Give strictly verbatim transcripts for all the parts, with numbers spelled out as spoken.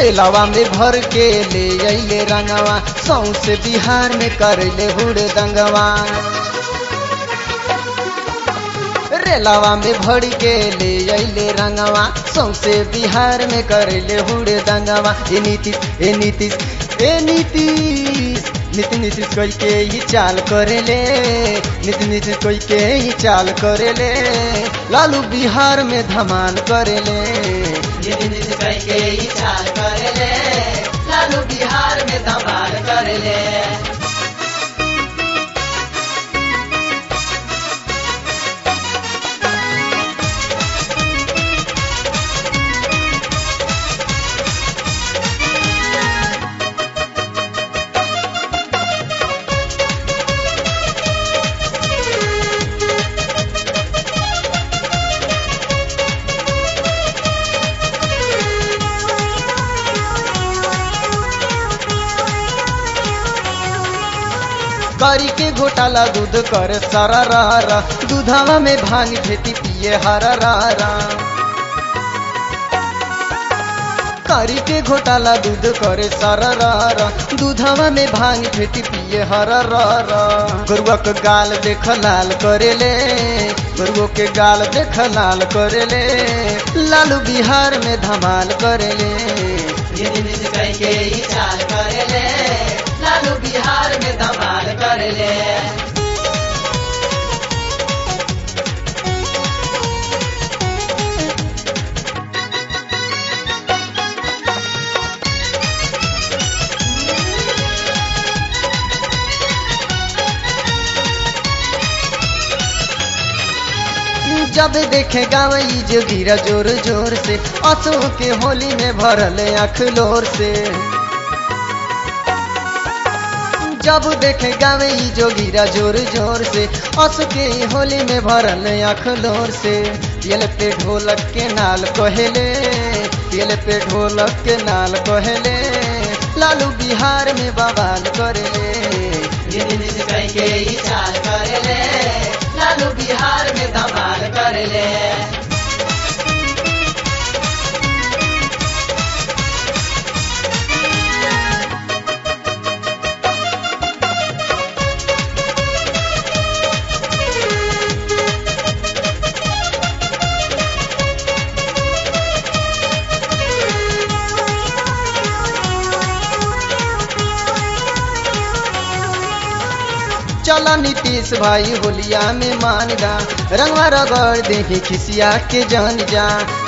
रेलावा में भर के ले अइले रंगवा सौंसे बिहार में करले हुड़दंगवा। रेलावा में भर के ले अइले रंगवा सौंसे बिहार में करले हुड़दंगवा। ए नीतीश ए नीतीश ए नीतीश नीति नीतीश कोई के ही चाल करेले नीति नीतीश कोई के ही चाल करेले लालू बिहार में धमाल करेले। नीति नीतीश कोई के ही चाल करेले लालू बिहार में धमाल करेले। करी के घोटाला दूध कर सारा रारा दूधावा में भांग खेती पिए हरा रारा। करी के घोटाला दूध करे सारा रारा दूधावा में भांग खेती पिए हरा रारा। गरुआ के गाल देख लाल करेले गरुओ के गाल देख लाल करेले लालू बिहार में धमाल करेले। के ही चाल करेले लालू बिहार में धमाल करेले। जब देखे गावई जो गिरा जोर जोर से असो के होली में भरल अखलोर से। जब देखे गावई जो गिरा जोर जोर से असो के होली में भरल अखलोर से। पियल पे ढोलक के नाल कहेले पियल पे ढोलक के नाल कहेले लालू बिहार में बवाल करेले। के ही चाल करेले लालू बिहार में धमाल करेले। चला नीतीश भाई होलिया में मान जा रंगवा रगड़ देही खिसिया के जान जा।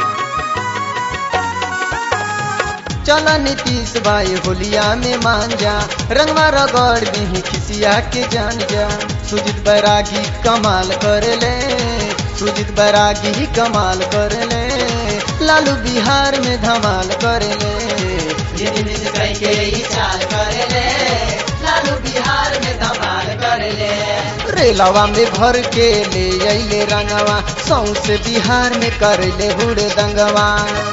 चला नीतीश भाई होलिया में मान जा रंगवा रगड़ देही खिसिया के जान जा। सुजीत बैरागी कमाल करेले सुजीत बैरागी कमाल करेले लालू बिहार में धमाल करेले। के ही चाल करेले लालू बिहार में धमाल करेले। रेलावा में भर के ले अइले रंगवा सौंसे बिहार में करले हुड़दंगवा।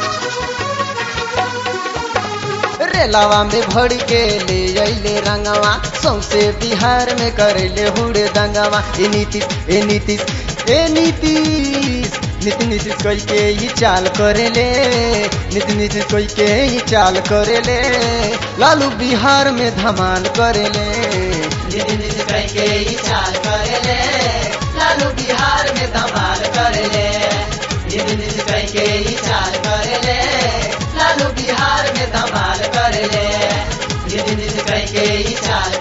रेलावा में भर के ले अइले रंगवा सौंसे बिहार में करले हुड़दंगवा। ए नीतीश ए नीतीश ए नीतीश नीति नीतीश कोई के ही चाल करेले नीति नीतीश कोई के ही चाल करेले लालू बिहार में धमाल करेले। नीति नीतीश कोई के ही चाल करेले लालू बिहार में धमाल करेले। नीति नीतीश कोई के ही चाल करेले लालू बिहार में धमाल करेले। नीति नीतीश कोई के ही चाल